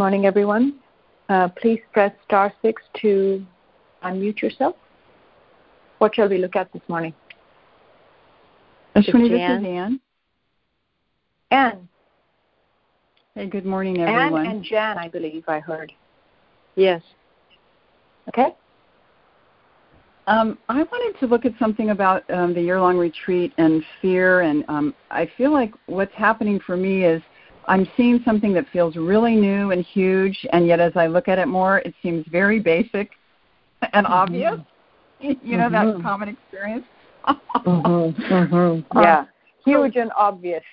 morning, everyone. Please press star 6 to unmute yourself. What shall we look at this morning? Ashwini, this is Anne. Anne. Hey, good morning, everyone. Anne and Jan, I believe I heard. Yes. Okay. I wanted to look at something about the year-long retreat and fear, and I feel like what's happening for me is I'm seeing something that feels really new and huge, and yet as I look at it more, it seems very basic and obvious. You know, that common experience. Yeah, huge and obvious.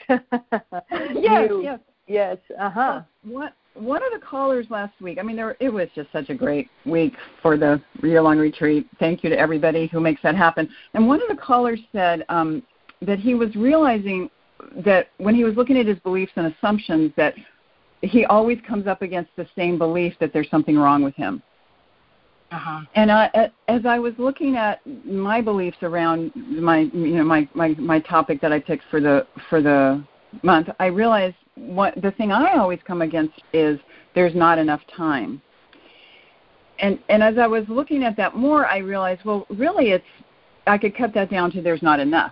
Yes. One of the callers last week, I mean, it was just such a great week for the year-long retreat. Thank you to everybody who makes that happen. And one of the callers said that he was realizing that when he was looking at his beliefs and assumptions, that he always comes up against the same belief that there's something wrong with him. And as I was looking at my beliefs around my topic that I picked for the month, I realized the thing I always come against is there's not enough time. And as I was looking at that more, I realized, well, really I could cut that down to there's not enough.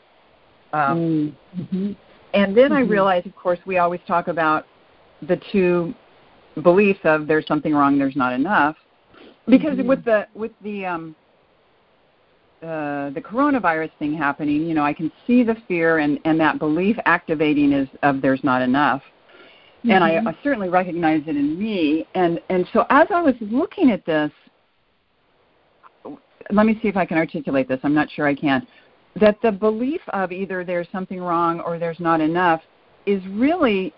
And then I realized, of course, we always talk about the two beliefs of there's something wrong, there's not enough. Because with the coronavirus thing happening, you know, I can see the fear and that belief activating is of there's not enough. And I certainly recognize it in me. And so as I was looking at this, let me see if I can articulate this. I'm not sure I can. That the belief of either there's something wrong or there's not enough is really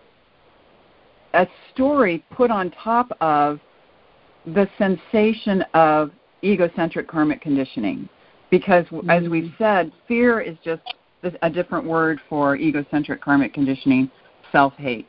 a story put on top of the sensation of egocentric karmic conditioning. Because as we've said, fear is just a different word for egocentric karmic conditioning, self-hate.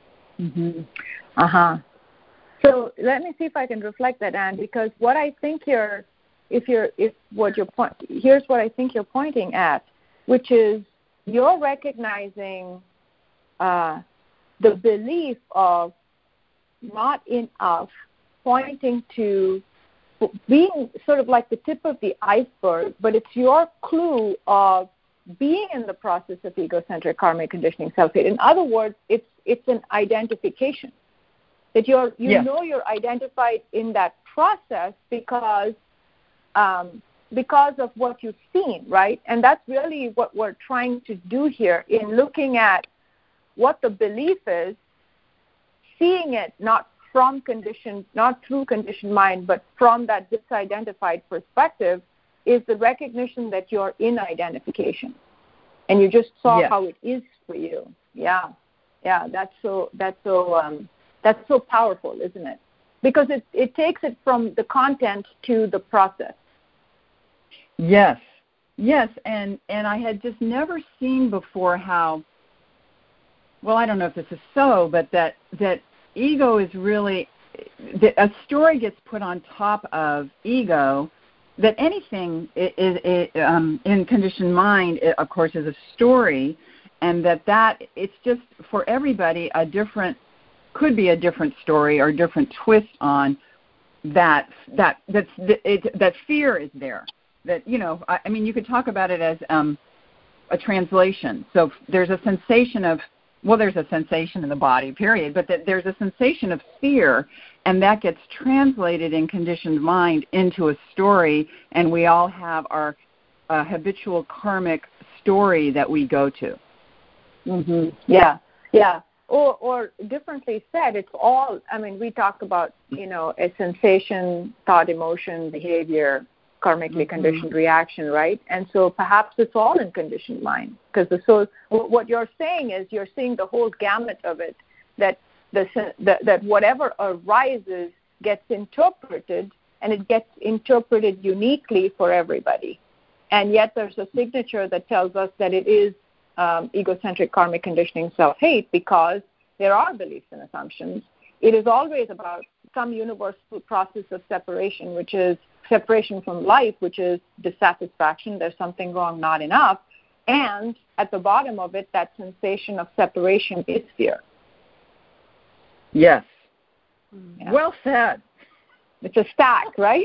So let me see if I can reflect that, Anne, because what I think here's what I think you're pointing at, which is you're recognizing the belief of not enough, pointing to being sort of like the tip of the iceberg, but it's your clue of being in the process of egocentric karmic conditioning, self-hate. In other words, it's an identification that you know you're identified in that process because of what you've seen, right? And that's really what we're trying to do here in looking at what the belief is, seeing it not through conditioned mind, but from that disidentified perspective, is the recognition that you're in identification. And you just saw how it is for you. Yeah, that's so powerful, isn't it? Because it takes it from the content to the process. Yes, and I had just never seen before how, well, I don't know if this is so, but that ego is really, a story gets put on top of ego, that anything in conditioned mind, of course, is a story, and that it's just for everybody could be a different story or a different twist on that fear is there. That, you know, I mean, you could talk about it as a translation. So there's a sensation of, well, there's a sensation in the body, period, but that there's a sensation of fear, and that gets translated in conditioned mind into a story, and we all have our habitual karmic story that we go to. Yeah. Or differently said, it's all, I mean, we talk about, you know, a sensation, thought, emotion, behavior, karmically conditioned reaction, right? And so perhaps it's all in conditioned mind, because the soul, what you're saying is you're seeing the whole gamut of it, that whatever arises gets interpreted, and it gets interpreted uniquely for everybody. And yet there's a signature that tells us that it is egocentric karmic conditioning, self-hate, because there are beliefs and assumptions. It is always about some universal process of separation, which is separation from life, which is dissatisfaction, there's something wrong, not enough. And at the bottom of it, that sensation of separation is fear. Yes. Yeah. Well said. It's a stack, right?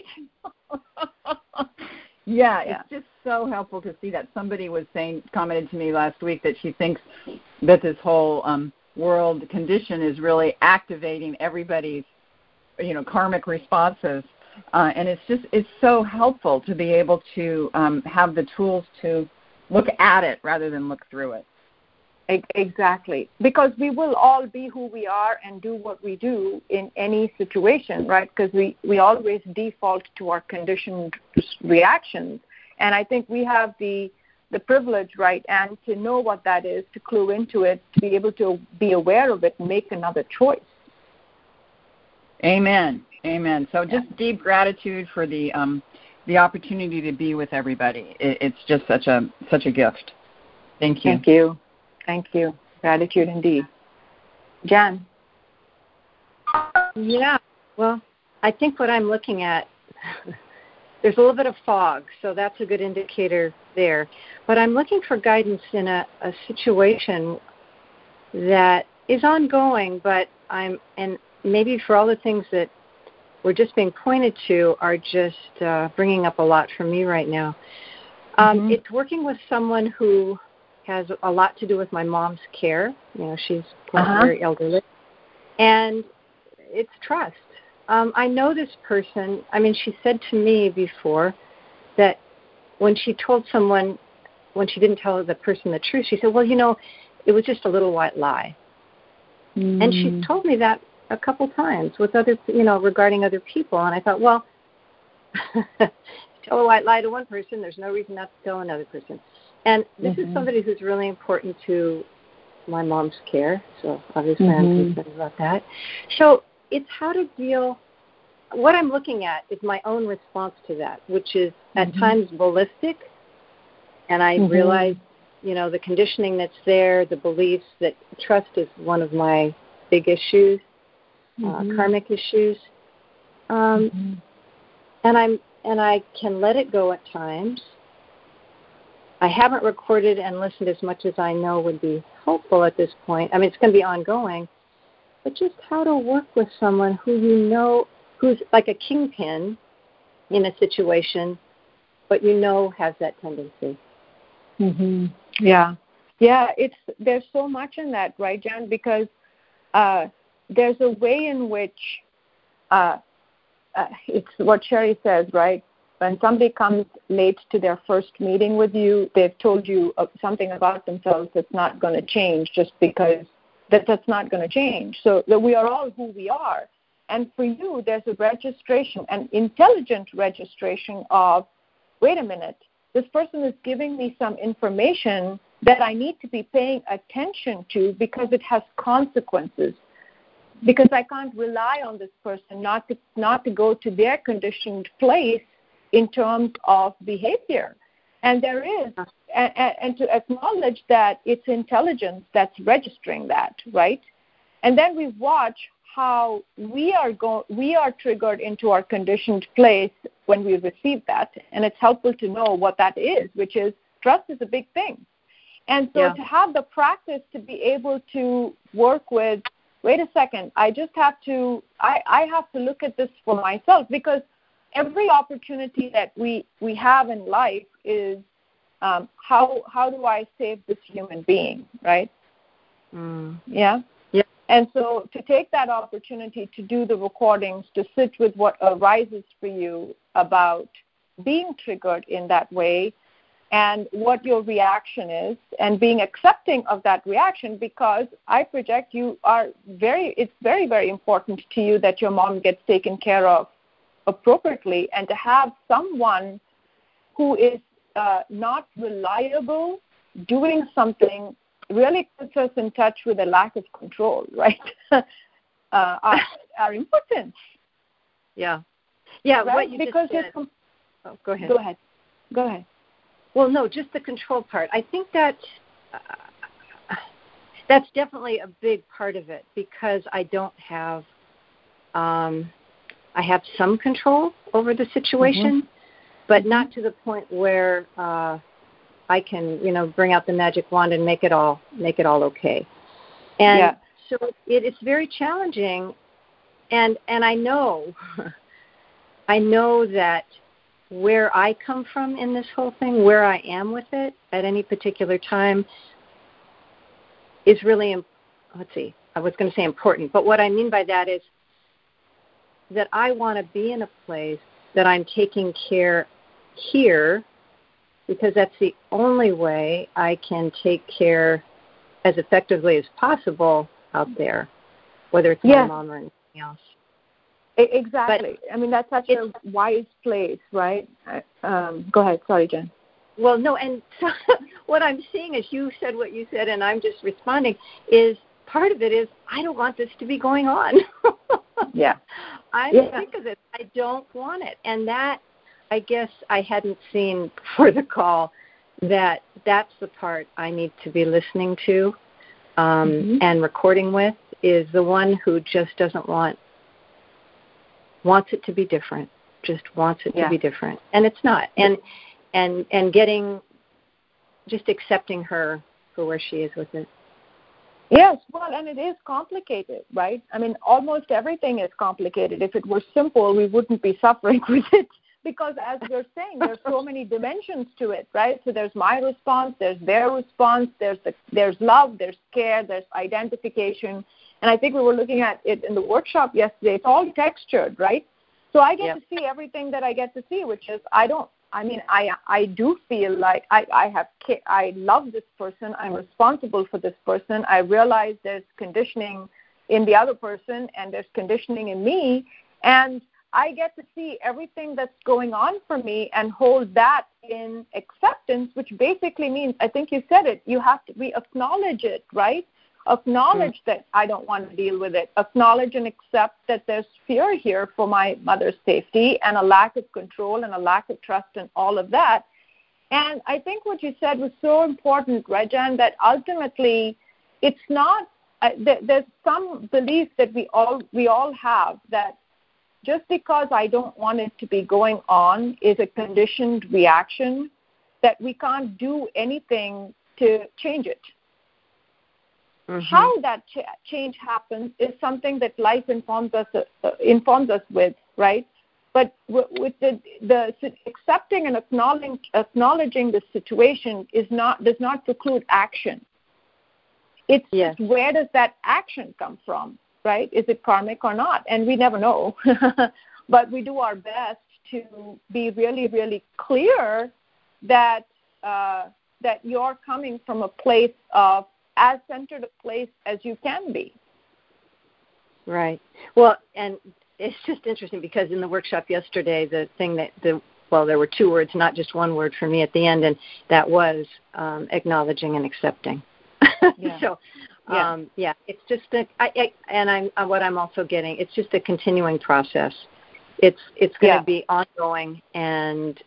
Yeah, it's just so helpful to see that. Somebody was commented to me last week that she thinks that this whole world condition is really activating everybody's, karmic responses. And it's so helpful to be able to have the tools to look at it rather than look through it. Exactly. Because we will all be who we are and do what we do in any situation, right? Because we always default to our conditioned reactions. And I think we have the privilege, right, and to know what that is, to clue into it, to be able to be aware of it and make another choice. Amen. Amen. So just deep gratitude for the opportunity to be with everybody. It's just such a gift. Thank you. Thank you. Thank you. Gratitude indeed. Jan? Yeah. Well, I think what I'm looking at, there's a little bit of fog, so that's a good indicator there. But I'm looking for guidance in a situation that is ongoing, but and maybe for all the things that we're just being pointed to are just bringing up a lot for me right now. It's working with someone who has a lot to do with my mom's care. She's very elderly. And it's trust. I know this person. I mean, she said to me before that when she told someone, when she didn't tell the person the truth, she said, well, it was just a little white lie. And she told me that a couple times with other, regarding other people. And I thought, well, tell a white lie to one person, there's no reason not to tell another person. And this is somebody who's really important to my mom's care, so obviously I'm concerned about that. So it's how to deal. What I'm looking at is my own response to that, which is at times ballistic, and I realize, the conditioning that's there, the beliefs that trust is one of my big issues, karmic issues, and I can let it go at times. I haven't recorded and listened as much as I know would be helpful at this point. I mean, it's going to be ongoing. But just how to work with someone who who's like a kingpin in a situation, but has that tendency. Yeah. There's so much in that, right, Jan? Because there's a way in which it's what Sherry says, right? When somebody comes late to their first meeting with you, they've told you something about themselves that's not going to change just because that's not going to change. So that we are all who we are. And for you, there's a registration, an intelligent registration of, wait a minute, this person is giving me some information that I need to be paying attention to because it has consequences. Because I can't rely on this person not to go to their conditioned place in terms of behavior. And there is, and to acknowledge that it's intelligence that's registering that, right? And then we watch how we are triggered into our conditioned place when we receive that. And it's helpful to know what that is, which is trust is a big thing. And so to have the practice to be able to work with, wait a second, I have to look at this for myself, because every opportunity that we have in life is how do I save this human being, right? Yeah. And so to take that opportunity to do the recordings, to sit with what arises for you about being triggered in that way and what your reaction is, and being accepting of that reaction, because I project it's very, very important to you that your mom gets taken care of appropriately, and to have someone who is not reliable doing something really puts us in touch with a lack of control, right? Our impotence. Yeah. Right? What you because just said. Go ahead. Go ahead. Well, no, just the control part. I think that that's definitely a big part of it, because I don't have I have some control over the situation, but not to the point where I can, bring out the magic wand and make it all okay. And so it's very challenging and I know that where I come from in this whole thing, where I am with it at any particular time, is really, I was going to say important, but what I mean by that is that I want to be in a place that I'm taking care here, because that's the only way I can take care as effectively as possible out there, whether it's my mom or anything else. Exactly. But, I mean, that's such a wise place, right? Go ahead. Sorry, Jen. Well, no, and so what I'm seeing as you said what you said, and I'm just responding, is part of it is I don't want this to be going on. I'm sick of it. I don't want it. And that, I guess I hadn't seen before the call, that's the part I need to be listening to and recording with, is the one who just doesn't wants it to be different, just wants it to be different. And it's not. And getting, just accepting her for where she is with it. Yes, well, and it is complicated, right? I mean, almost everything is complicated. If it were simple, we wouldn't be suffering with it, because as you're saying, there's so many dimensions to it, right? So there's my response, there's their response, there's love, there's care, there's identification. And I think we were looking at it in the workshop yesterday. It's all textured, right? So I get to see everything that I get to see, which is I do feel like I love this person. I'm responsible for this person. I realize there's conditioning in the other person and there's conditioning in me. And I get to see everything that's going on for me and hold that in acceptance, which basically means, I think you said it, we acknowledge it, right? Acknowledge that I don't want to deal with it. Acknowledge and accept that there's fear here for my mother's safety and a lack of control and a lack of trust and all of that. And I think what you said was so important, right, Jan, that ultimately it's not, there's some belief that we all have that just because I don't want it to be going on is a conditioned reaction, that we can't do anything to change it. How that change happens is something that life informs us with, right? But with the accepting and acknowledging the situation does not preclude action. It's just, where does that action come from, right? Is it karmic or not? And we never know. But we do our best to be really, really clear that you're coming from a place of as centered a place as you can be. Right. Well, and it's just interesting because in the workshop yesterday, the thing there were two words, not just one word for me at the end, and that was acknowledging and accepting. So, it's just what I'm also getting, it's just a continuing process. It's going to be ongoing, and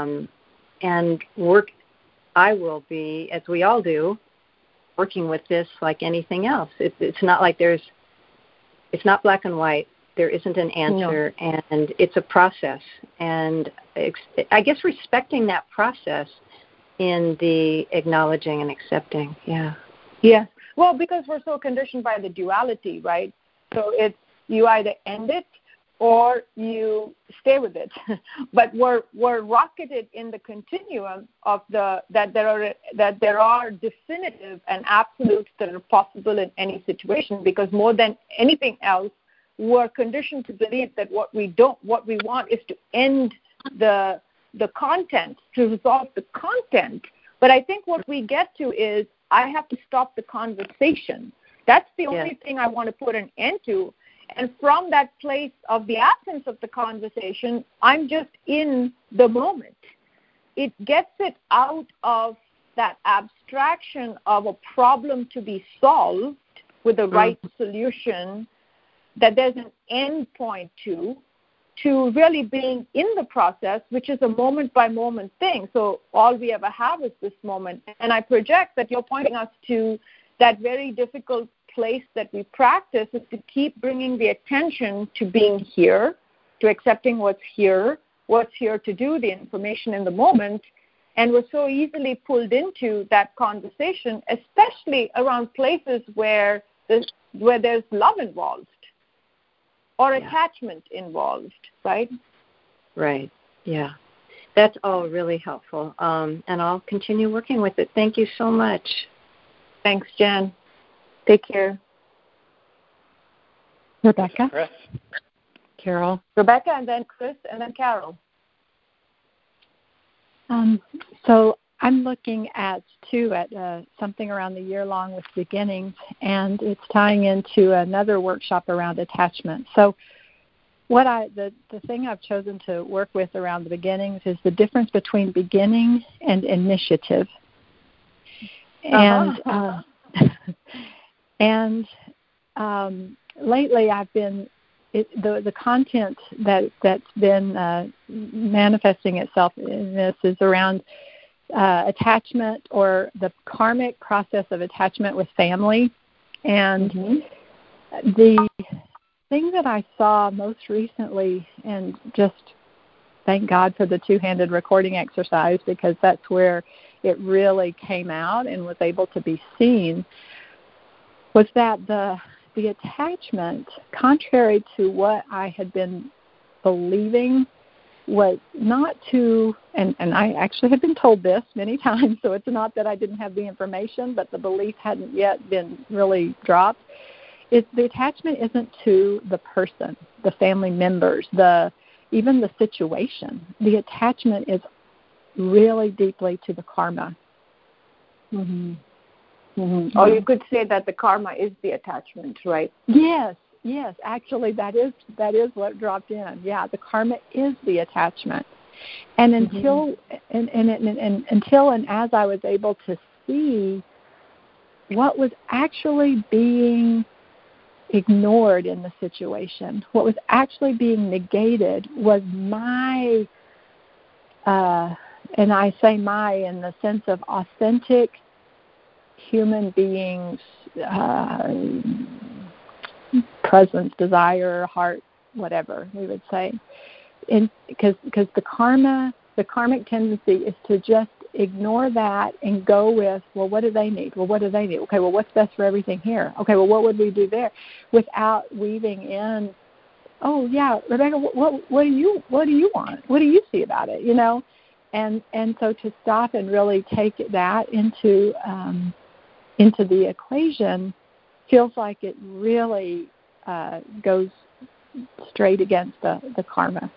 work. I will be, as we all do, working with this like anything else. It's not like it's not black and white. There isn't an answer, and it's a process. And I guess respecting that process in the acknowledging and accepting. Yeah. Well, because we're so conditioned by the duality, right? So it's you either end it or you stay with it. But we're rocketed in the continuum of that there are definitive and absolutes that are possible in any situation, because more than anything else, we're conditioned to believe that what we want is to end the content, to resolve the content. But I think what we get to is I have to stop the conversation. That's the only thing I want to put an end to. And from that place of the absence of the conversation, I'm just in the moment. It gets it out of that abstraction of a problem to be solved with the right solution that there's an end point to really being in the process, which is a moment-by-moment thing. So all we ever have is this moment. And I project that you're pointing us to that very difficult place that we practice is to keep bringing the attention to being here, to accepting what's here to do, the information in the moment. And we're so easily pulled into that conversation, especially around places where there's love involved, or attachment involved, right? Right. Yeah. That's all really helpful. And I'll continue working with it. Thank you so much. Thanks, Jen. Take care. Rebecca? Chris? Carol? Rebecca, and then Chris, and then Carol. So I'm looking at something around the year long with beginnings, and it's tying into another workshop around attachment. So the thing I've chosen to work with around the beginnings is the difference between beginning and initiative. And lately I've been the content that's been manifesting itself in this is around attachment, or the karmic process of attachment with family. And the thing that I saw most recently, and just thank God for the two-handed recording exercise, because that's where it really came out and was able to be seen, was that the attachment, contrary to what I had been believing, was not to, and I actually had been told this many times, so it's not that I didn't have the information, but the belief hadn't yet been really dropped. The attachment isn't to the person, the family members, even the situation. The attachment is really deeply to the karma. Mm-hmm. Mm-hmm. Or you could say that the karma is the attachment, right? Yes, actually that is what dropped in. Yeah, the karma is the attachment. And until and as I was able to see what was actually being ignored in the situation, what was actually being negated was my, and I say my in the sense of authentic human beings' presence, desire, heart, whatever we would say. Because the karmic tendency is to just ignore that and go with, well, what do they need? Well, what do they need? Okay, well, what's best for everything here? Okay, well, what would we do there? Without weaving in, oh yeah, Rebecca, what do you want? What do you see about it? You know, and so to stop and really take that into the equation feels like it really goes straight against the karma.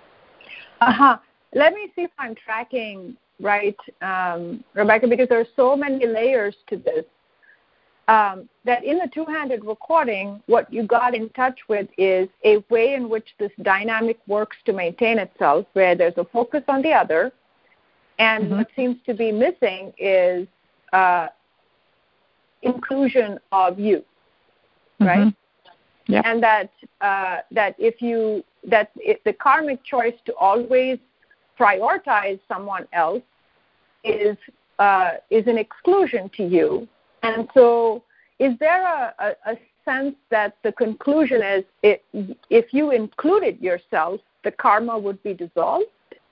Let me see if I'm tracking right, Rebecca, because there are so many layers to this, that in the two-handed recording, what you got in touch with is a way in which this dynamic works to maintain itself, where there's a focus on the other, and what seems to be missing is inclusion of you, right? Yeah. And that the karmic choice to always prioritize someone else is an exclusion to you. And so is there a sense that the conclusion is if you included yourself, the karma would be dissolved?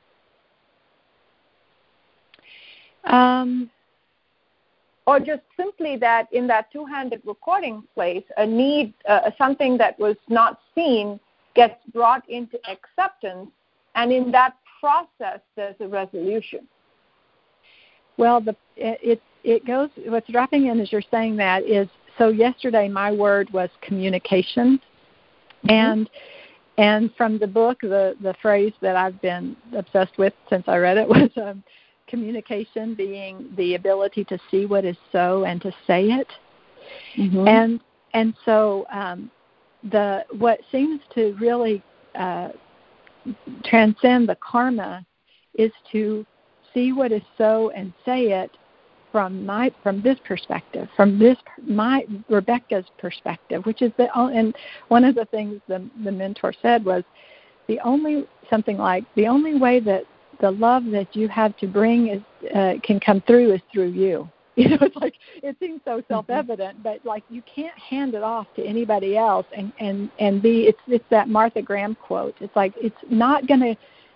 Or just simply that in that two-handed recording place, a need, something that was not seen gets brought into acceptance, and in that process there's a resolution? Well, it goes, what's dropping in as you're saying that is, so yesterday my word was communication, and from the book, the phrase that I've been obsessed with since I read it was communication being the ability to see what is so and to say it. And so what seems to really transcend the karma is to see what is so and say it from this perspective, from my Rebecca's perspective, which is and one of the things the mentor said was the only way that the love that you have to bring is can come through is through you. You know, it's like it seems so self-evident, but like you can't hand it off to anybody else and be. It's that Martha Graham quote. It's like it's not gonna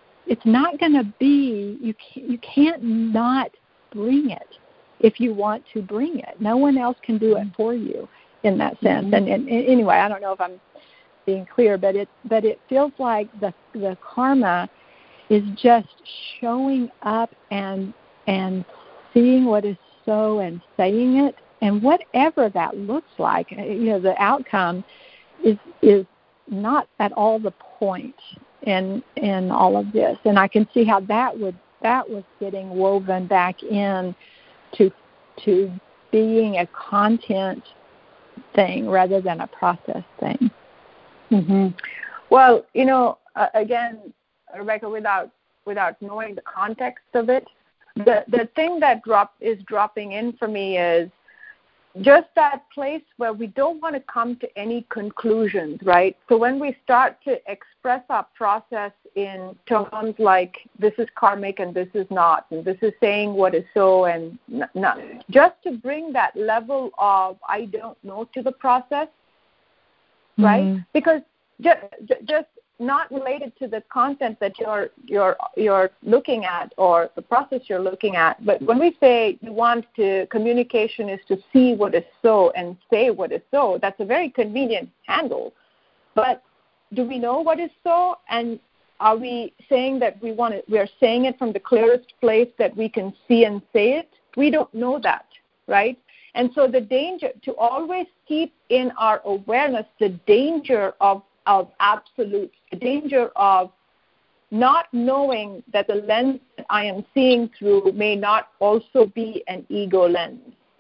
be. You can't not bring it if you want to bring it. No one else can do it for you in that sense. And anyway, I don't know if I'm being clear, but it feels like the karma is just showing up and seeing what is so and saying it, and whatever that looks like, the outcome is not at all the point in all of this. And I can see how that was getting woven back in to being a content thing rather than a process thing. Mm-hmm. Well, again, Rebecca, without knowing the context of it, the thing that is dropping in for me is just that place where we don't want to come to any conclusions, right? So when we start to express our process in terms like this is karmic and this is not, and this is saying what is so and not, just to bring that level of I don't know to the process, right? Mm-hmm. Because just not related to the content that you're looking at or the process you're looking at. But when we say you want to, communication is to see what is so and say what is so, that's a very convenient handle. But do we know what is so? And are we saying that we are saying it from the clearest place that we can see and say it? We don't know that, right? And so the danger to always keep in our awareness the danger of absolutes, the danger of not knowing that the lens that I am seeing through may not also be an ego lens.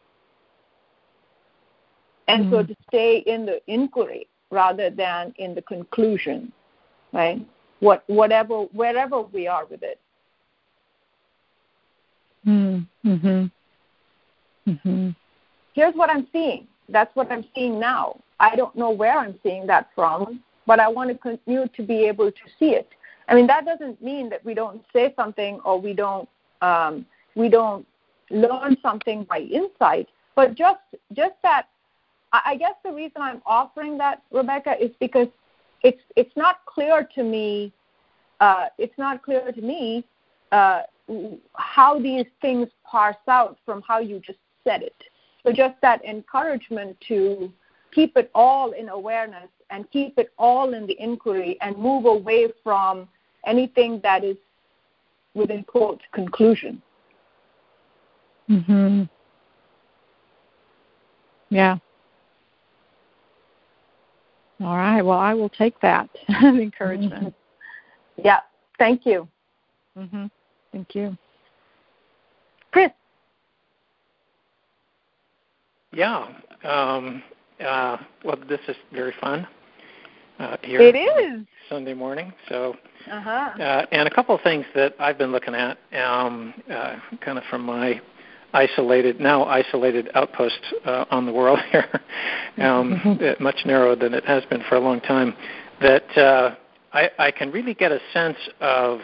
And so to stay in the inquiry rather than in the conclusion, right? Wherever we are with it. Mm-hmm. Mm-hmm. Here's what I'm seeing. That's what I'm seeing now. I don't know where I'm seeing that from, but I want to continue to be able to see it. I mean, that doesn't mean that we don't say something or we don't learn something by insight, but just that. I guess the reason I'm offering that, Rebecca, is because it's not clear to me. It's not clear to me how these things parse out from how you just said it. So just that encouragement to keep it all in awareness and keep it all in the inquiry and move away from anything that is, within quote, conclusion. Mm-hmm. Yeah. All right. Well, I will take that encouragement. Yeah. Thank you. Mm-hmm. Thank you. Chris. Yeah. Well, this is very fun here. It is. Sunday morning. So, and a couple of things that I've been looking at, kind of from my isolated outpost on the world here, much narrower than it has been for a long time, that I can really get a sense of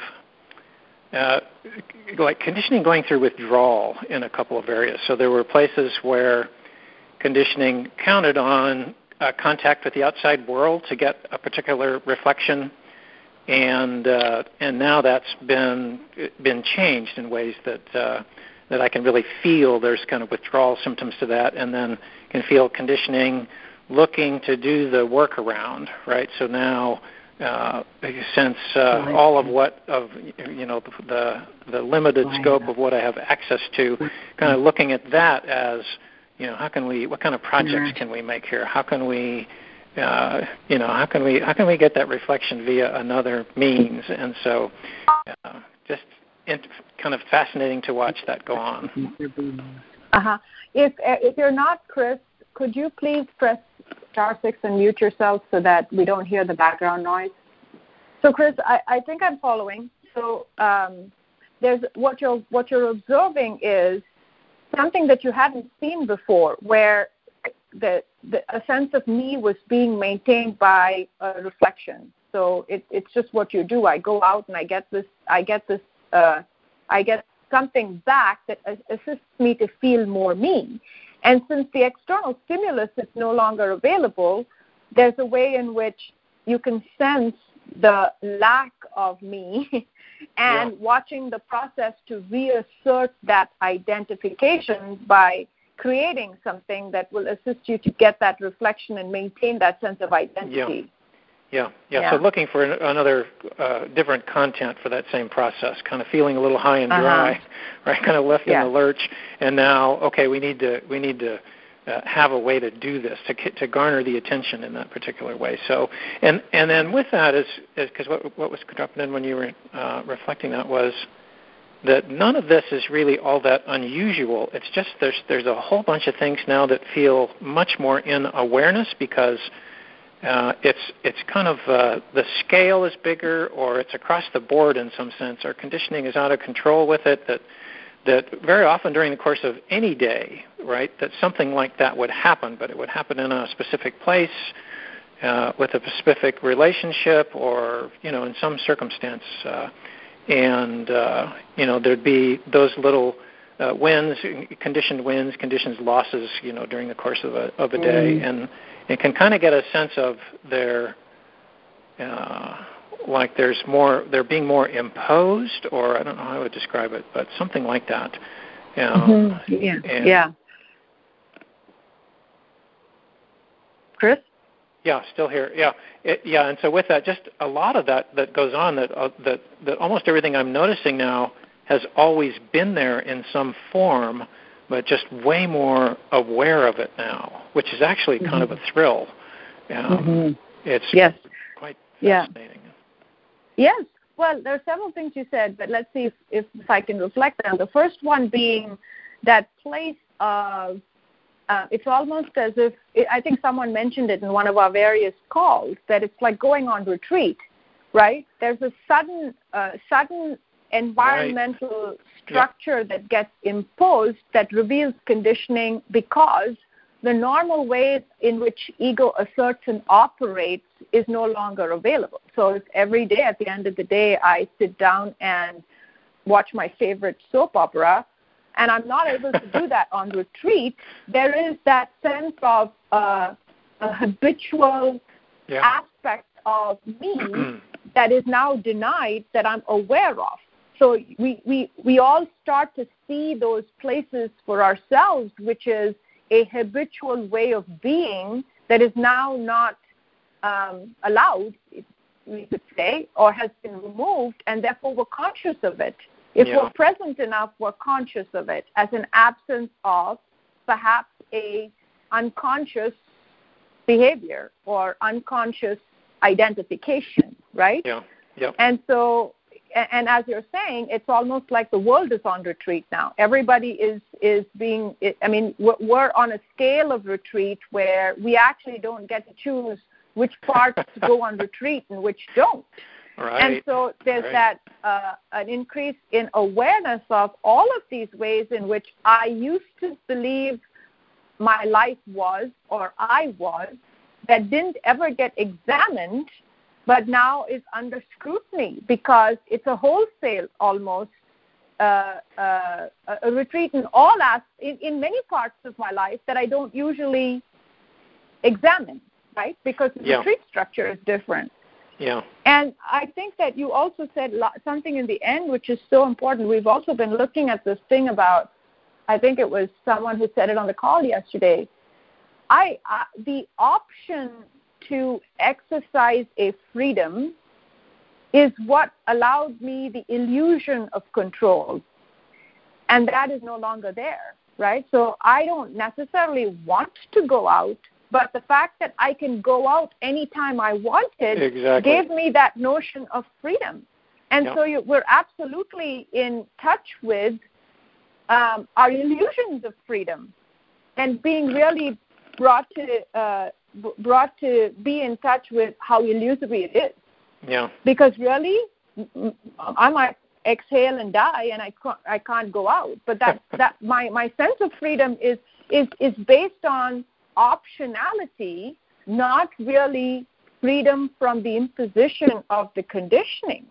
like conditioning going through withdrawal in a couple of areas. So there were places where conditioning counted on contact with the outside world to get a particular reflection, and now that's been changed in ways that I can really feel. There's kind of withdrawal symptoms to that, and then can feel conditioning looking to do the workaround, right? So now you sense all of the limited scope of what I have access to, kind of looking at that as, what kind of projects can we make here? How can we get that reflection via another means? And so, just kind of fascinating to watch that go on. If you're not Chris, could you please press *6 and mute yourself so that we don't hear the background noise? So, Chris, I think I'm following. So, there's what you're observing is something that you hadn't seen before, where a sense of me was being maintained by a reflection. So it's just what you do. I go out and I get something back that assists me to feel more me. And since the external stimulus is no longer available, there's a way in which you can sense the lack of me and watching the process to reassert that identification by creating something that will assist you to get that reflection and maintain that sense of identity. Yeah. So looking for another different content for that same process, kind of feeling a little high and dry, right? Kind of left in the lurch, and now, okay, we need to have a way to do this to garner the attention in that particular way. So, and then with that is because what was dropping in when you were reflecting that was that none of this is really all that unusual. It's just there's a whole bunch of things now that feel much more in awareness because it's kind of the scale is bigger, or it's across the board in some sense. Our conditioning is out of control with it. That very often during the course of any day, right, that something like that would happen, but it would happen in a specific place with a specific relationship, or in some circumstance, and there'd be those little wins, conditioned losses, during the course of a day, and it can kind of get a sense of their like they're being more imposed, or I don't know how I would describe it, but something like that. Chris? Yeah, still here. Yeah, and so with that, just a lot of that goes on. That almost everything I'm noticing now has always been there in some form, but just way more aware of it now, which is actually kind of a thrill. It's quite fascinating. Yes. Well, there are several things you said, but let's see if I can reflect on. The first one being that place of, it's almost as if, I think someone mentioned it in one of our various calls, that it's like going on retreat, right? There's a sudden environmental structure that gets imposed that reveals conditioning because the normal ways in which ego asserts and operates is no longer available. So if every day at the end of the day I sit down and watch my favorite soap opera, and I'm not able to do that on retreat, there is that sense of a habitual aspect of me that is now denied that I'm aware of. So we all start to see those places for ourselves, which is a habitual way of being that is now not allowed, we could say, or has been removed, and therefore we're conscious of it. If we're present enough, we're conscious of it as an absence of perhaps a unconscious behavior or unconscious identification, right? And so, and as you're saying, it's almost like the world is on retreat now. Everybody is being, we're on a scale of retreat where we actually don't get to choose which parts to go on retreat and which don't. Right. And so there's that an increase in awareness of all of these ways in which I used to believe my life was, or I was, that didn't ever get examined, but now is under scrutiny because it's a wholesale almost a retreat in many parts of my life that I don't usually examine, right? Because the retreat structure is different. And I think that you also said something in the end which is so important. We've also been looking at this thing about, I think it was someone who said it on the call yesterday, the option to exercise a freedom is what allowed me the illusion of control. And that is no longer there, right? So I don't necessarily want to go out, but the fact that I can go out anytime I wanted gave me that notion of freedom. And so we're absolutely in touch with our illusions of freedom and being really brought to be in touch with how illusory it is. Because really, I might exhale and die, and I can't go out. But that my sense of freedom is based on optionality, not really freedom from the imposition of the conditioning.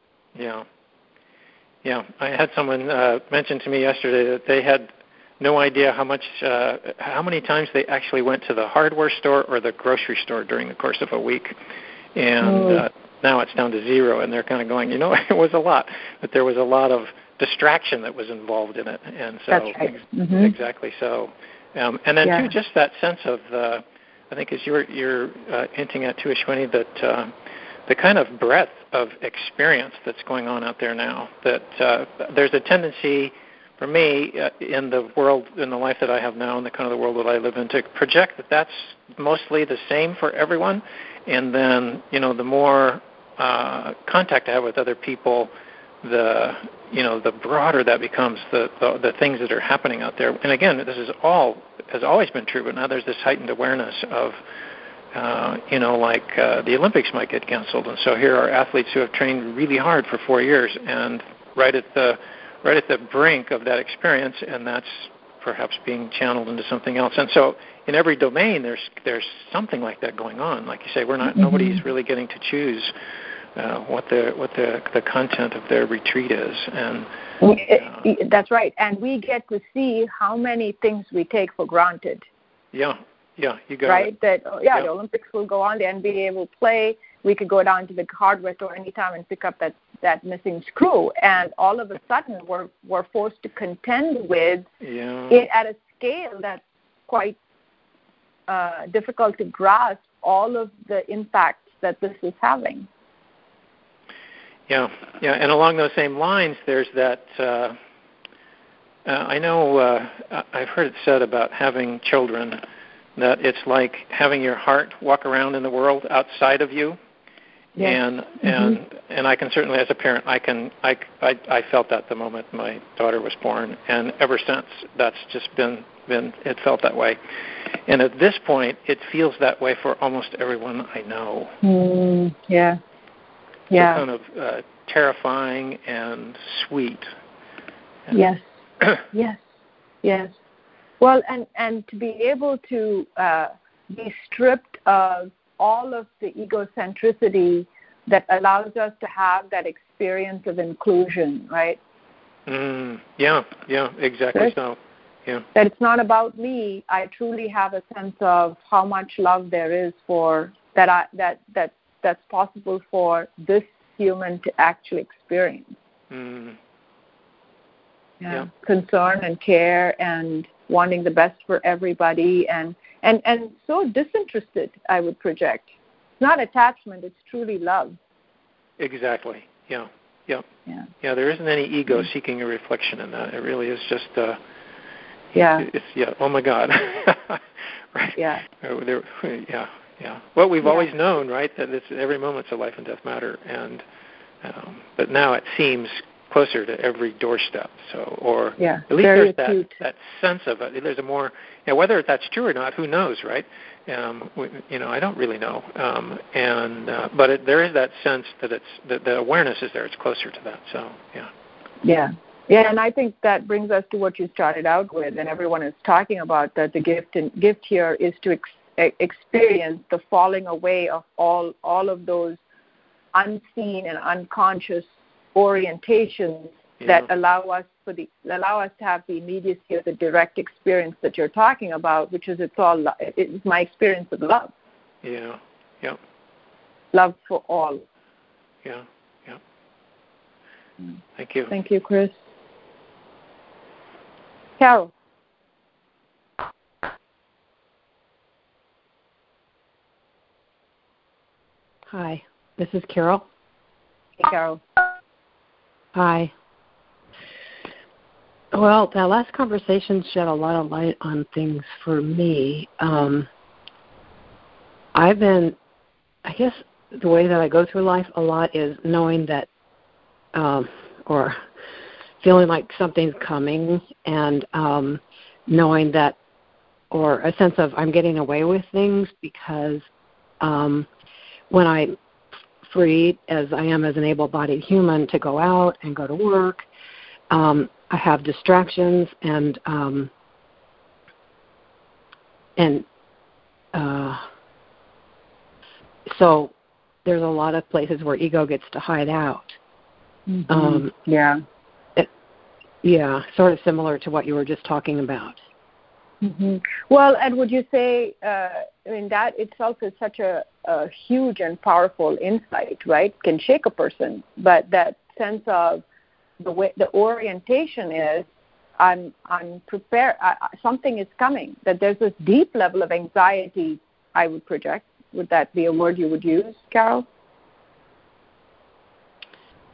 I had someone mention to me yesterday that they had no idea how many times they actually went to the hardware store or the grocery store during the course of a week, and now it's down to 0, and they're kind of going, it was a lot, but there was a lot of distraction that was involved in it, and so that's right. Exactly so. And then too, just that sense of I think as you're hinting at too, Ashwini, that the kind of breadth of experience that's going on out there now. That there's a tendency for me in the world, in the life that I have now, and the kind of the world that I live in, to project that that's mostly the same for everyone. And then, the more contact I have with other people, the broader that becomes, the things that are happening out there. And again, this has always been true, but now there's this heightened awareness of, the Olympics might get canceled, and so here are athletes who have trained really hard for 4 years, and right at the brink of that experience, and that's perhaps being channeled into something else. And so, in every domain, there's something like that going on. Like you say, nobody's really getting to choose what the content of their retreat is, and that's right. And we get to see how many things we take for granted. Yeah, you got right? it. That the Olympics will go on, the NBA will play. We could go down to the hardware store anytime and pick up that missing screw, and all of a sudden we're forced to contend with it at a scale that's quite difficult to grasp all of the impacts that this is having. Yeah, and along those same lines, there's that. I know I've heard it said about having children that it's like having your heart walk around in the world outside of you. Yes. And I can certainly, as a parent, I felt that the moment my daughter was born, and ever since that's just been it felt that way. And at this point, it feels that way for almost everyone I know. Yeah. So kind of terrifying and sweet. Yes. Yes. Well, and to be able to be stripped of all of the egocentricity that allows us to have that experience of inclusion, right? Yeah, exactly. Right? So, yeah. That it's not about me. I truly have a sense of how much love there is for that's possible for this human to actually experience. Yeah. Concern and care and wanting the best for everybody, and so disinterested, I would project. It's not attachment, it's truly love. Exactly. Yeah, there isn't any ego seeking a reflection in that. It really is just oh my God. Right. Yeah. What we've always known, right, that it's every moment's a life and death matter, and but now it seems closer to every doorstep. So, or at least there's that sense of it. There's a more, whether that's true or not, who knows, right? I don't really know. But there is that sense that the awareness is there. It's closer to that. So, Yeah, and I think that brings us to what you started out with, and everyone is talking about that the gift here is to experience the falling away of all of those unseen and unconscious orientations that allow us to have the immediacy of the direct experience that you're talking about, which is it's my experience of love. Yeah. Love for all. Yeah. Thank you. Thank you, Chris. Carol. Hi, this is Carol. Hey, Carol. Hi. Well, that last conversation shed a lot of light on things for me. I guess the way that I go through life a lot is knowing that, or feeling like something's coming, and knowing that, or a sense of I'm getting away with things because when I'm free, as I am as an able-bodied human, to go out and go to work, I have distractions, and so there's a lot of places where ego gets to hide out. Sort of similar to what you were just talking about. Well, and would you say, that itself is such a huge and powerful insight, right? Can shake a person, but that sense of the way the orientation is, I'm prepared. Something is coming. That there's this deep level of anxiety. I would project. Would that be a word you would use, Carol?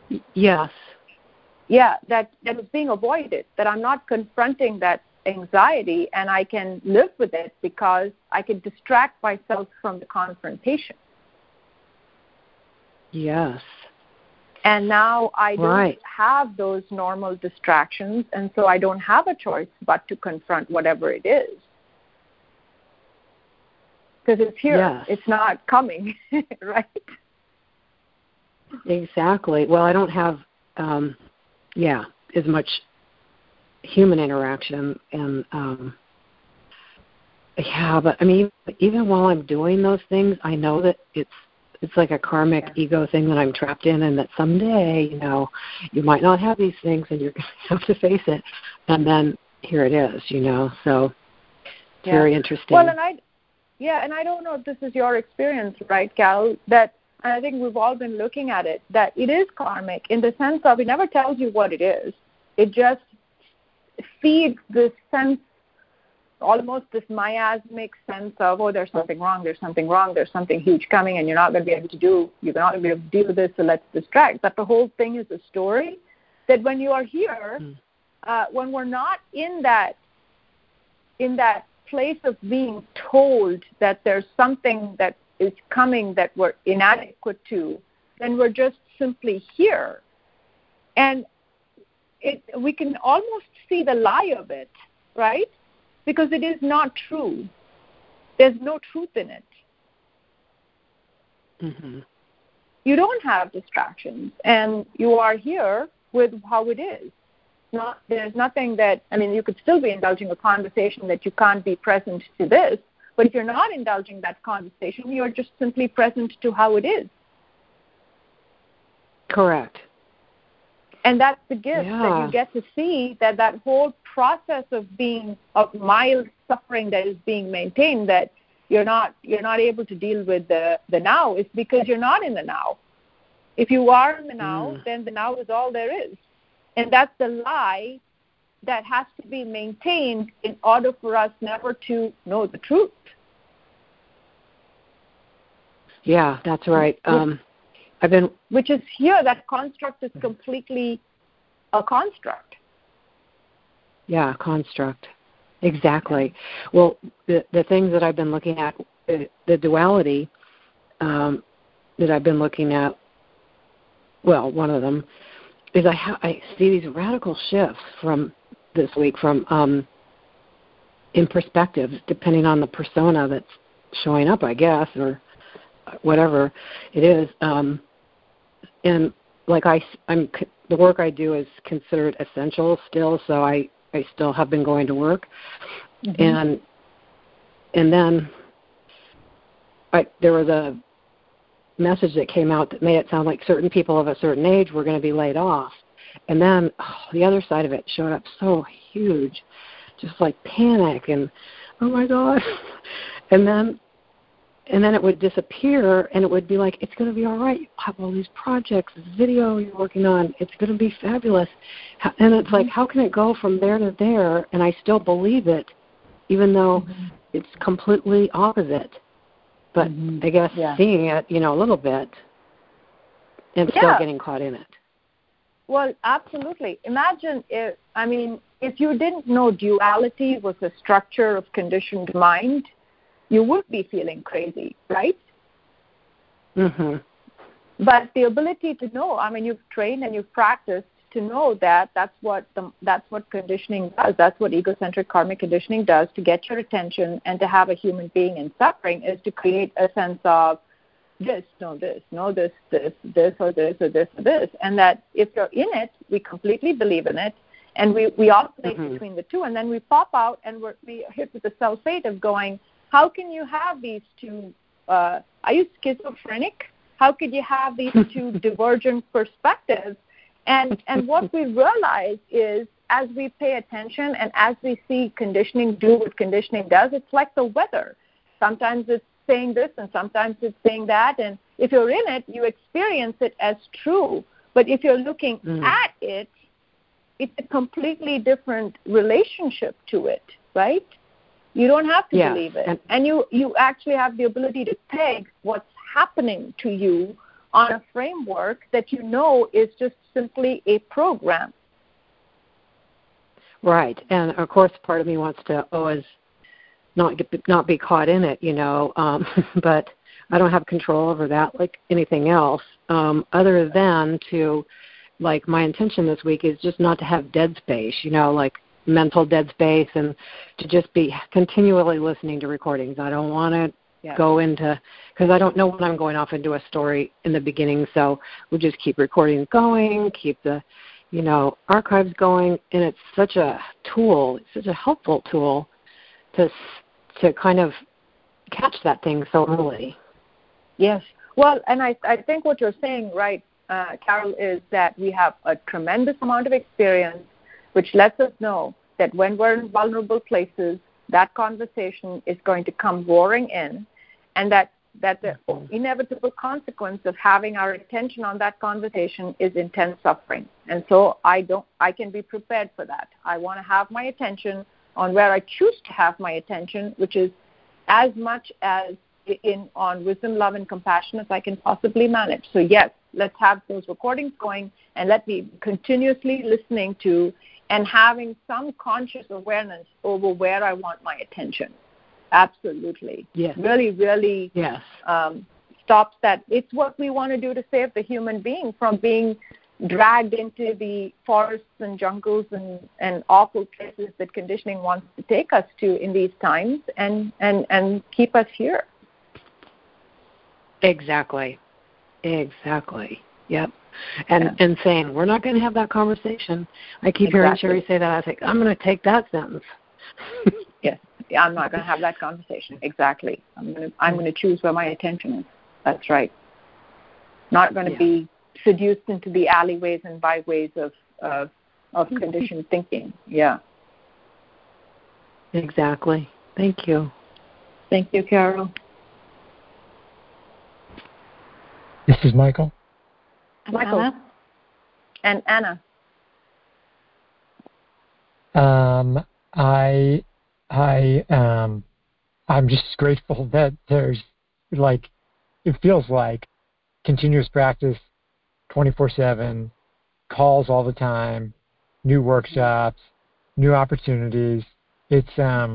Yes. Yeah, that is being avoided, that I'm not confronting that anxiety, and I can live with it because I can distract myself from the confrontation. Yes. And now I don't have those normal distractions, and so I don't have a choice but to confront whatever it is. Because it's here. Yes. It's not coming, right? Exactly. Well, I don't have, as much human interaction, and but I mean, even while I'm doing those things, I know that it's like a karmic ego thing that I'm trapped in, and that someday, you might not have these things, and you're going to have to face it, and then here it is, So it's very interesting. Well, and I don't know if this is your experience, right, Cal? That, and I think we've all been looking at it, that it is karmic in the sense of it never tells you what it is. It just feeds this sense, almost this miasmic sense of, oh, there's something wrong, there's something huge coming, and you're not going to be able to deal with this, so let's distract. But the whole thing is a story that when you are here, when we're not in that place of being told that there's something that is coming that we're inadequate to, then we're just simply here. And we can almost see the lie of it, right? Because it is not true. There's no truth in it. Mm-hmm. You don't have distractions, and you are here with how it is. There's nothing that, you could still be indulging a conversation that you can't be present to this, but if you're not indulging that conversation, you're just simply present to how it is. Correct. And that's the gift, that you get to see that whole process of mild suffering that is being maintained, that you're not able to deal with the now, is because you're not in the now. If you are in the now, then the now is all there is. And that's the lie that has to be maintained in order for us never to know the truth. Yeah, that's right. Which is here, that construct is completely a construct. Yeah, construct. Exactly. Well, the things that I've been looking at, the duality that I've been looking at, well, one of them is I see these radical shifts from this week from in perspective, depending on the persona that's showing up, I guess, or whatever it is. And like I'm the work I do is considered essential still, so I still have been going to work. Mm-hmm. And then there was a message that came out that made it sound like certain people of a certain age were going to be laid off. And then the other side of it showed up so huge, just like panic and, oh my God. And then it would disappear, and it would be like, it's going to be all right. You have all these projects, this video you're working on. It's going to be fabulous. And it's like, how can it go from there to there, and I still believe it, even though it's completely opposite? But I guess seeing it, a little bit, and still getting caught in it. Well, absolutely. Imagine if you didn't know duality was a structure of conditioned mind, you would be feeling crazy, right? Mm-hmm. But the ability to know, you've trained and you've practiced to know that that's what conditioning does. That's what egocentric karmic conditioning does, to get your attention and to have a human being in suffering, is to create a sense of this, no this, no this, this, or this, or this, or this. And that if you're in it, we completely believe in it, and we oscillate between the two, and then we pop out and we hit with the self-hate of going, how can you have these two, are you schizophrenic? How could you have these two divergent perspectives? And what we realize is, as we pay attention and as we see conditioning do what conditioning does, it's like the weather. Sometimes it's saying this and sometimes it's saying that. And if you're in it, you experience it as true. But if you're looking at it, it's a completely different relationship to it, right? You don't have to believe it. And you actually have the ability to peg what's happening to you on a framework that you know is just simply a program. Right. And, of course, part of me wants to always not be caught in it, but I don't have control over that like anything else, other than to, like, my intention this week is just not to have dead space, like mental dead space, and to just be continually listening to recordings. I don't want to go into, because I don't know when I'm going off into a story in the beginning, so we'll just keep recordings going, keep the, archives going, and it's such a tool, it's such a helpful tool to kind of catch that thing so early. Yes. Well, and I think what you're saying, right, Carol, is that we have a tremendous amount of experience, which lets us know that when we're in vulnerable places, that conversation is going to come roaring in, and that the inevitable consequence of having our attention on that conversation is intense suffering. And so I can be prepared for that. I want to have my attention on where I choose to have my attention, which is as much as on wisdom, love, and compassion as I can possibly manage. So yes, let's have those recordings going, and let me continuously listening to and having some conscious awareness over where I want my attention. Absolutely. Yes. Really, really yes. Stops that. It's what we want to do to save the human being from being dragged into the forests and jungles and awful places that conditioning wants to take us to in these times, and keep us here. Exactly. Yep. And saying, we're not going to have that conversation. I keep hearing Sherry say that. I think, I'm going to take that sentence. Yes. I'm not going to have that conversation. Exactly. I'm going to choose where my attention is. That's right. Not going to be seduced into the alleyways and byways of conditioned thinking. Yeah. Exactly. Thank you. Thank you, Carol. This is Michael. Michael. Anna? And Anna. I'm just grateful that there's, like, it feels like continuous practice 24/7, calls all the time, new workshops, new opportunities. It's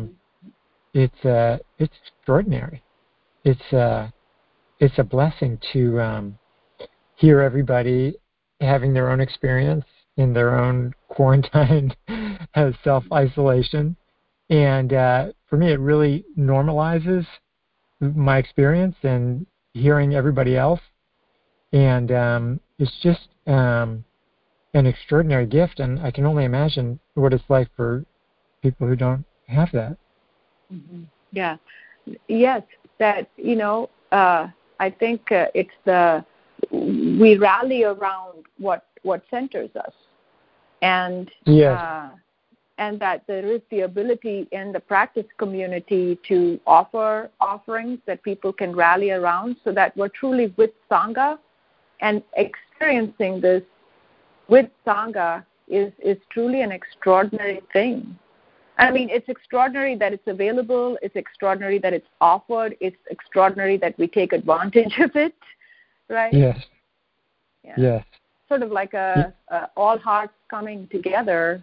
extraordinary. It's a blessing to hear everybody having their own experience in their own quarantine self-isolation. And for me, it really normalizes my experience and hearing everybody else. And it's just an extraordinary gift. And I can only imagine what it's like for people who don't have that. Mm-hmm. Yeah. Yes. That, I think it's we rally around what centers us. And and that there is the ability in the practice community to offer offerings that people can rally around, so that we're truly with Sangha, and experiencing this with Sangha is truly an extraordinary thing. I mean, it's extraordinary that it's available, it's extraordinary that it's offered, it's extraordinary that we take advantage of it, right? Yes. Yeah. Yes. Sort of like all hearts coming together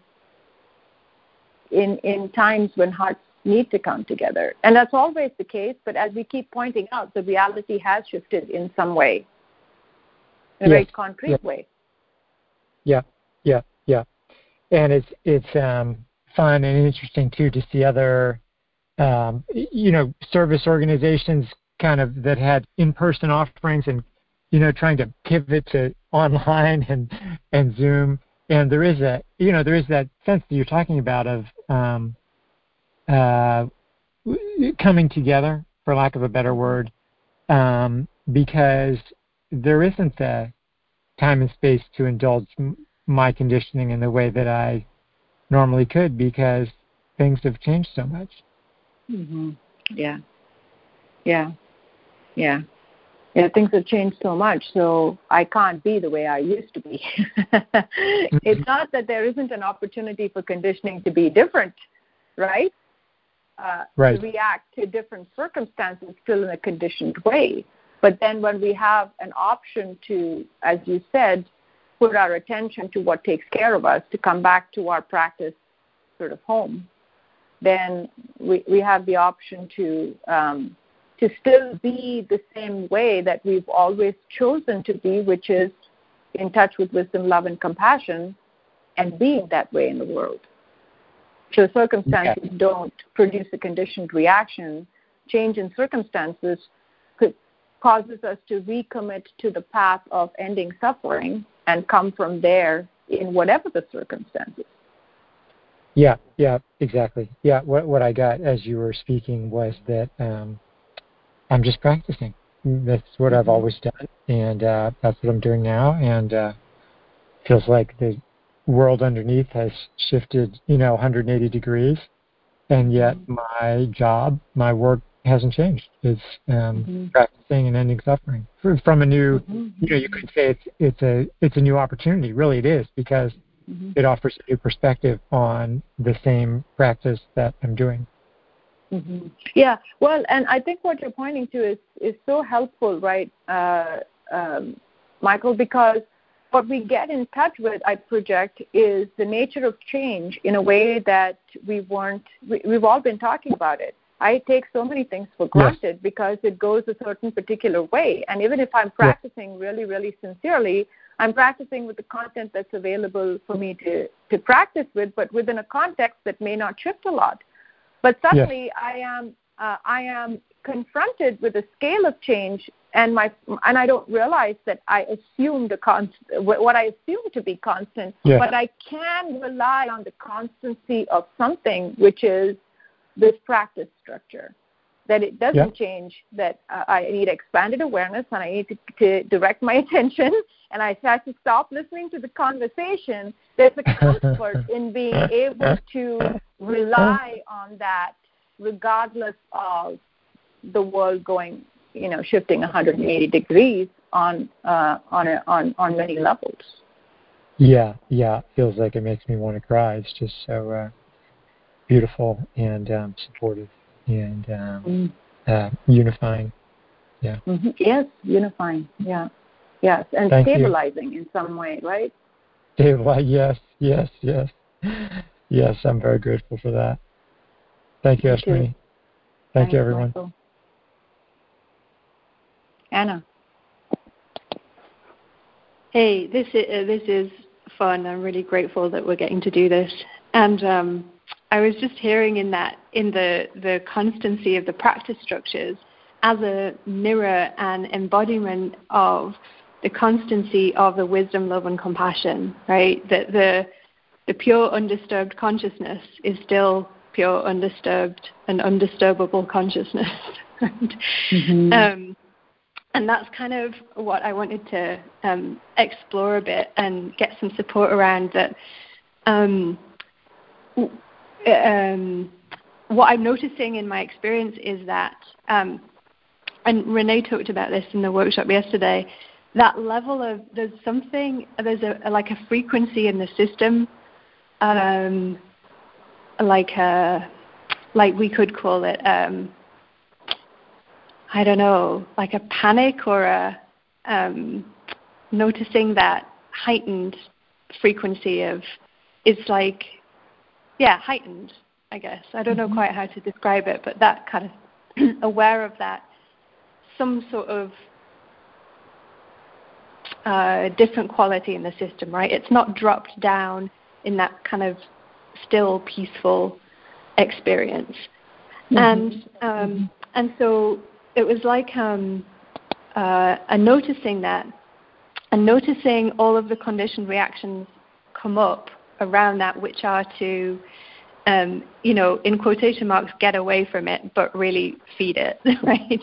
in times when hearts need to come together. And that's always the case, but as we keep pointing out, the reality has shifted in some way, in a very concrete way. Yeah. And it's fun and interesting, too, to see other, service organizations kind of that had in-person offerings and, trying to pivot to online and Zoom. And there is that sense that you're talking about of coming together, for lack of a better word, because there isn't the time and space to indulge my conditioning in the way that I normally could, because things have changed so much. Mm-hmm. Yeah. Things have changed so much, so I can't be the way I used to be. It's not that there isn't an opportunity for conditioning to be different, right? Right. To react to different circumstances still in a conditioned way. But then when we have an option to, as you said, put our attention to what takes care of us, to come back to our practice sort of home, then we have the option to still be the same way that we've always chosen to be, which is in touch with wisdom, love, and compassion, and being that way in the world. So circumstances don't produce a conditioned reaction. Change in circumstances causes us to recommit to the path of ending suffering and come from there in whatever the circumstances. Yeah, exactly. Yeah, what I got as you were speaking was that I'm just practicing. That's what I've always done, and that's what I'm doing now, and feels like the world underneath has shifted, 180 degrees, and yet my job, my work hasn't changed. It's practicing and ending suffering from a new, you could say it's a new opportunity. Really, it is, because it offers a new perspective on the same practice that I'm doing. Yeah, well, and I think what you're pointing to is so helpful, right, Michael, because what we get in touch with, I project, is the nature of change in a way that we've all been talking about it. I take so many things for granted because it goes a certain particular way. And even if I'm practicing really, really sincerely, I'm practicing with the content that's available for me to practice with, but within a context that may not shift a lot. But suddenly I am confronted with a scale of change, and I don't realize that I assumed what I assumed to be constant, but I can rely on the constancy of something, which is this practice structure, that it doesn't change, that I need expanded awareness, and I need to direct my attention, and I have to stop listening to the conversation. There's a comfort in being able to rely on that regardless of the world going, shifting 180 degrees on many levels. Yeah, feels like it makes me want to cry. It's just so beautiful and supportive and unifying. Yeah. Yes, unifying. Yeah. Yes, and Thank stabilizing you. In some way, right? Yes. Yes, I'm very grateful for that. Thank you, Ashwini. Thank you, everyone. Michael. Anna. Hey, this is fun. I'm really grateful that we're getting to do this. And I was just hearing in the constancy of the practice structures as a mirror and embodiment of the constancy of the wisdom, love, and compassion, right? That the pure undisturbed consciousness is still pure undisturbed and undisturbable consciousness. And that's kind of what I wanted to explore a bit and get some support around, that what I'm noticing in my experience is that, and Renee talked about this in the workshop yesterday, that level of, there's like a frequency in the system, like we could call it, I don't know, like a panic or a noticing that heightened frequency of, it's like, heightened, I guess. I don't know quite how to describe it, but that kind of aware of that, some sort of different quality in the system, right? It's not dropped down in that kind of still, peaceful experience. And so it was like a noticing that, and noticing all of the conditioned reactions come up around that, which are to, in quotation marks, get away from it, but really feed it, right?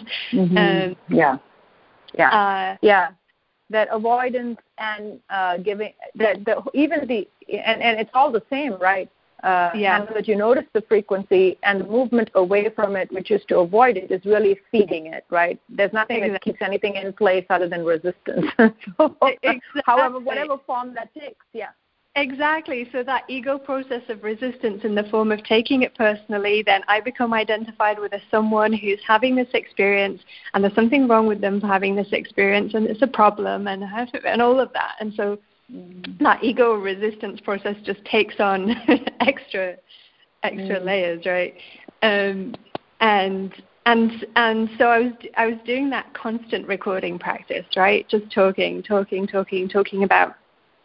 That avoidance and giving, and it's all the same, right? And that you notice the frequency, and the movement away from it, which is to avoid it, is really feeding it, right? There's nothing that keeps anything in place other than resistance. However, whatever form that takes, Exactly. So that ego process of resistance in the form of taking it personally, then I become identified with someone who's having this experience, and there's something wrong with them for having this experience, and it's a problem, and all of that. And so that ego resistance process just takes on extra layers, right? And so I was doing that constant recording practice, right? Just talking about.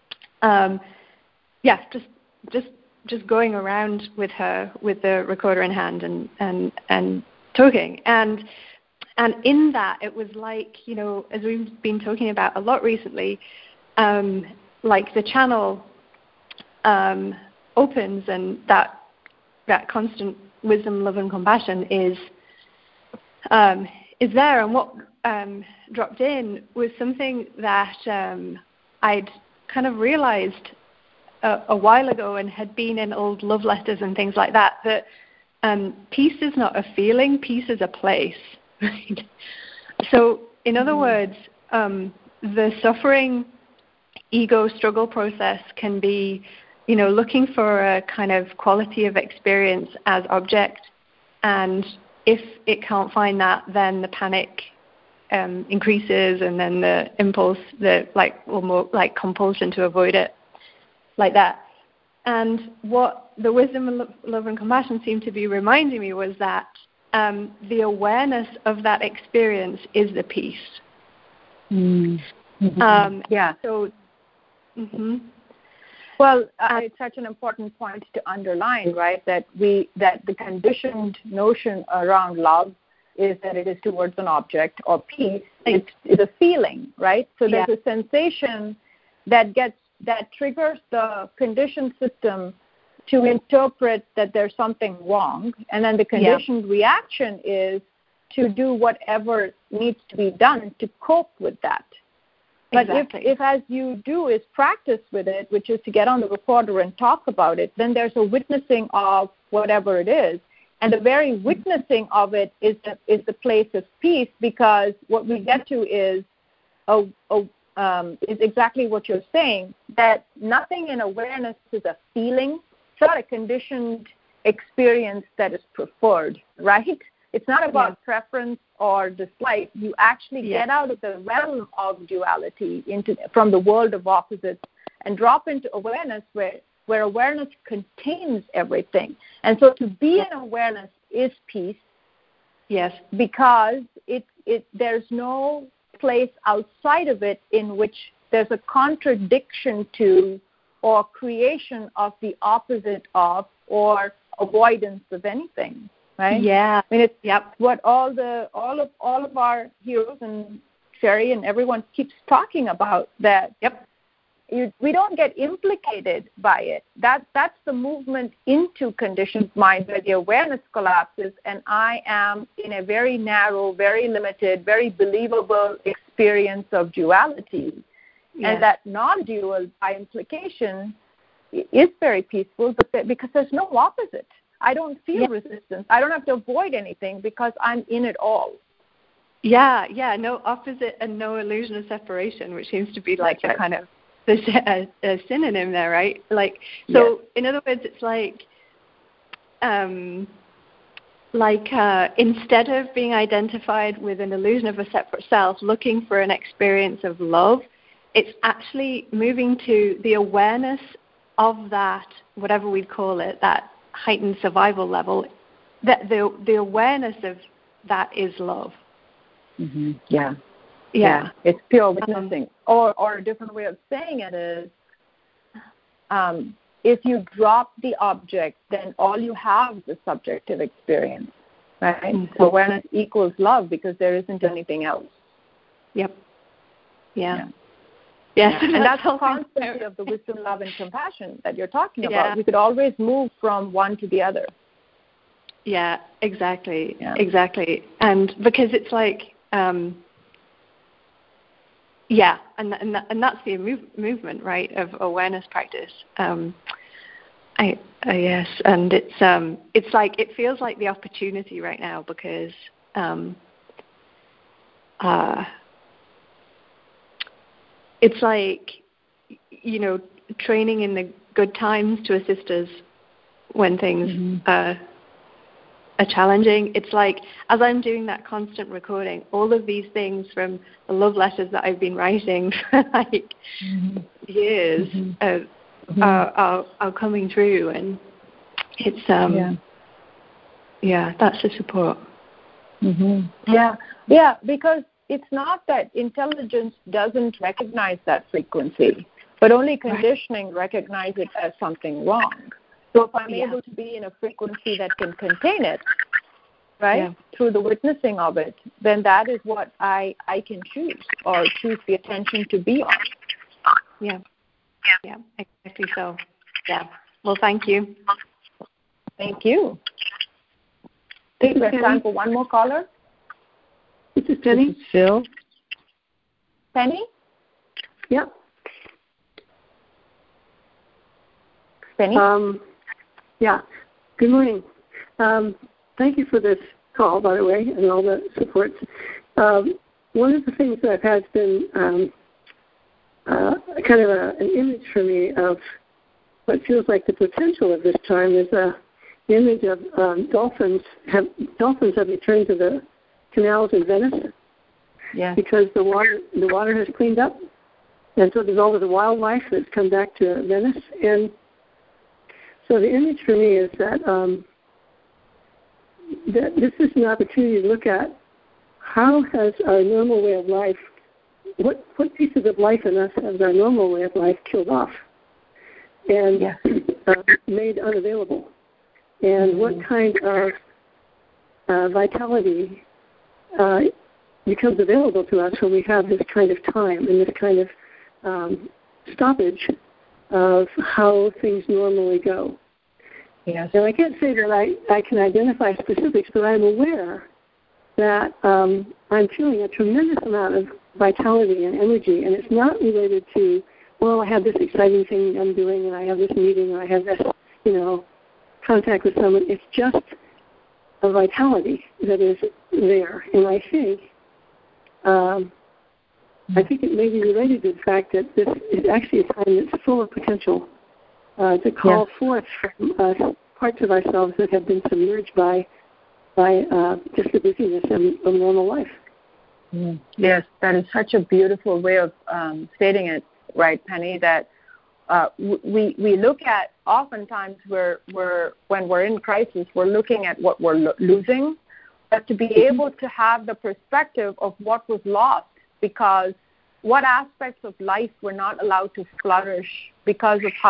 Just going around with her with the recorder in hand and talking, and in that it was like, as we've been talking about a lot recently, like the channel opens, and that constant wisdom, love, and compassion is there. And what dropped in was something that I'd kind of realized a while ago, and had been in old love letters and things like that, that peace is not a feeling, peace is a place. Right? So in other words, the suffering ego struggle process can be, looking for a kind of quality of experience as object, and if it can't find that, then the panic increases, and then the impulse, or more like compulsion to avoid it, like that. And what the wisdom, love, and compassion seemed to be reminding me was that the awareness of that experience is the peace. Mm-hmm. Yeah. So. Well, it's such an important point to underline, right? That the conditioned notion around love is that it is towards an object, or peace. It's a feeling, right? So there's a sensation that triggers the conditioned system to interpret that there's something wrong, and then the conditioned reaction is to do whatever needs to be done to cope with that. But if as you do is practice with it, which is to get on the recorder and talk about it, then there's a witnessing of whatever it is. And the very witnessing of it is the place of peace, because what we get to is exactly what you're saying, that nothing in awareness is a feeling. It's not a conditioned experience that is preferred, right? It's not about preference or dislike. You actually get out of the realm of duality from the world of opposites and drop into awareness where awareness contains everything. And so to be in awareness is peace. Yes, because there's no place outside of it in which there's a contradiction to or creation of the opposite of or avoidance of anything. Right? Yeah. I mean, it's what all of our heroes and Sherry and everyone keeps talking about, that we don't get implicated by it. That's the movement into conditioned mind, where the awareness collapses and I am in a very narrow, very limited, very believable experience of duality. Yes. And that non-dual, by implication, is very peaceful, because there's no opposite. I don't feel resistance. I don't have to avoid anything because I'm in it all. Yeah, no opposite and no illusion of separation, which seems to be like a kind of a synonym there, right? Like, so in other words, it's instead of being identified with an illusion of a separate self, looking for an experience of love, it's actually moving to the awareness of that, whatever we call it, that heightened survival level, that the awareness of that is love. Mm-hmm. Yeah, it's pure witnessing. Or a different way of saying it is, if you drop the object, then all you have is the subjective experience, right? Mm-hmm. So awareness equals love, because there isn't anything else. Yep. Yeah. Yes, and that's the concept of the wisdom, love, and compassion that you're talking about. We could always move from one to the other. Yeah, exactly. Yeah. Exactly. And because it's like, and that's the movement, right, of awareness practice. Yes, and it's like, it feels like the opportunity right now, because it's like, training in good times to assist us when things are challenging. It's like, as I'm doing that constant recording, all of these things from the love letters that I've been writing for like years are coming through, and it's that's the support. Yeah, because it's not that intelligence doesn't recognize that frequency, but only conditioning recognize it as something wrong. So if I'm able to be in a frequency that can contain it, right, through the witnessing of it, then that is what I can choose, or choose the attention to be on. Yeah, exactly so. Yeah. Well, thank you. Thank you. I think we have time for one more caller. This is Penny. This is Phil. Penny? Yep. Penny? Yeah. Good morning. Thank you for this call, by the way, and all the supports. One of the things that I've had has been kind of an image for me of what feels like the potential of this time is the image of dolphins have returned to the canals in Venice. Yeah. Because the water has cleaned up, and so there's all of the wildlife that's come back to Venice. And so the image for me is that that this is an opportunity to look at how has our normal way of life, what pieces of life in us has our normal way of life killed off and made unavailable, and what kind of vitality becomes available to us when we have this kind of time and this kind of stoppage of how things normally go. Yes. And I can't say that I can identify specifics, but I'm aware that I'm feeling a tremendous amount of vitality and energy, and it's not related to, well, I have this exciting thing I'm doing, and I have this meeting, and I have this, contact with someone. It's just a vitality that is there, and I think it may be related to the fact that this is actually a time that's full of potential to call forth from parts of ourselves that have been submerged by just the busyness of normal life. Yes, that is such a beautiful way of stating it, right, Penny, that we look at, oftentimes when we're in crisis, we're looking at what we're losing, but to be able to have the perspective of what was lost, because what aspects of life were not allowed to flourish because of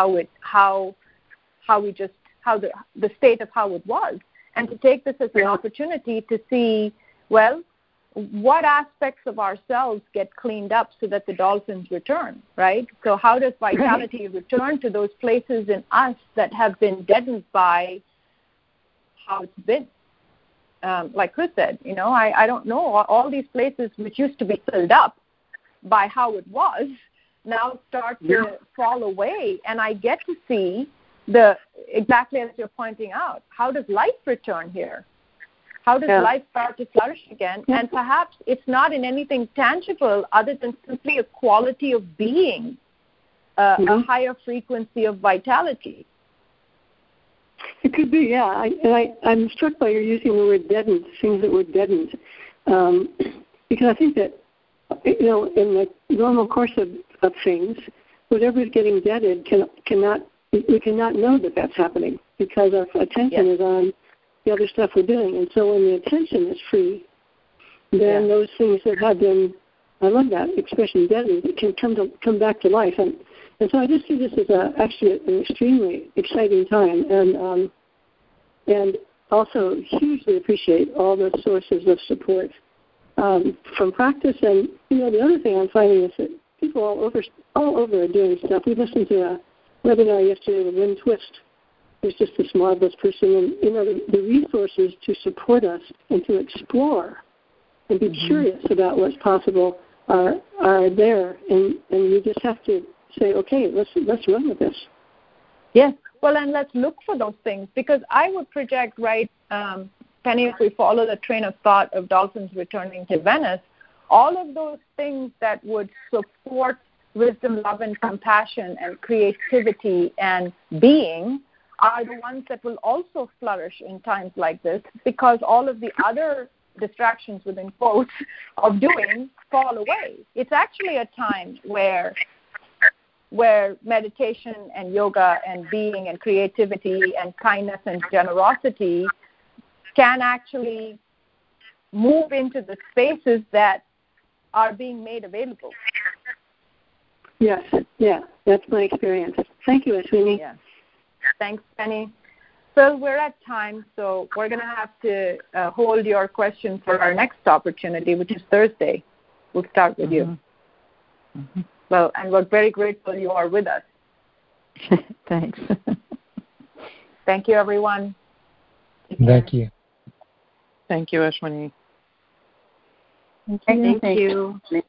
the state of how it was, and to take this as an opportunity to see, well, what aspects of ourselves get cleaned up so that the dolphins return, right? So how does vitality return to those places in us that have been deadened by how it's been? Like Chris said, I don't know, all these places which used to be filled up by how it was now start to fall away, and I get to see exactly as you're pointing out, how does life return here? How does life start to flourish again? And perhaps it's not in anything tangible other than simply a quality of being, a higher frequency of vitality. It could be, yeah. I'm struck by your using the word deadened, things that were deadened, because I think that, in the normal course of things, whatever is getting deaded we cannot know that that's happening because our attention is on the other stuff we're doing. And so when the attention is free, then those things that have been, I love that expression, deadened, can come back to life. And so I just see this as actually an extremely exciting time, and also hugely appreciate all the sources of support from practice. And the other thing I'm finding is that people all over are doing stuff. We listened to a webinar yesterday with Lynn Twist, who's just this marvelous person, and the resources to support us and to explore and be curious about what's possible are there, and we just have to say, okay, let's run with this. Yes, well, and let's look for those things, because I would project, right, Penny, if we follow the train of thought of dolphins returning to Venice, all of those things that would support wisdom, love, and compassion and creativity and being are the ones that will also flourish in times like this, because all of the other distractions within quotes of doing fall away. It's actually a time where meditation and yoga and being and creativity and kindness and generosity can actually move into the spaces that are being made available. Yes, yeah, that's my experience. Thank you, Ashwini. Yeah. Thanks, Penny. So we're at time, so we're going to have to hold your question for our next opportunity, which is Thursday. We'll start with you. Mm-hmm. Well, and we're very grateful you are with us. Thanks. Thank you, everyone. Thank you. Thank you, Ashwini. Thank you.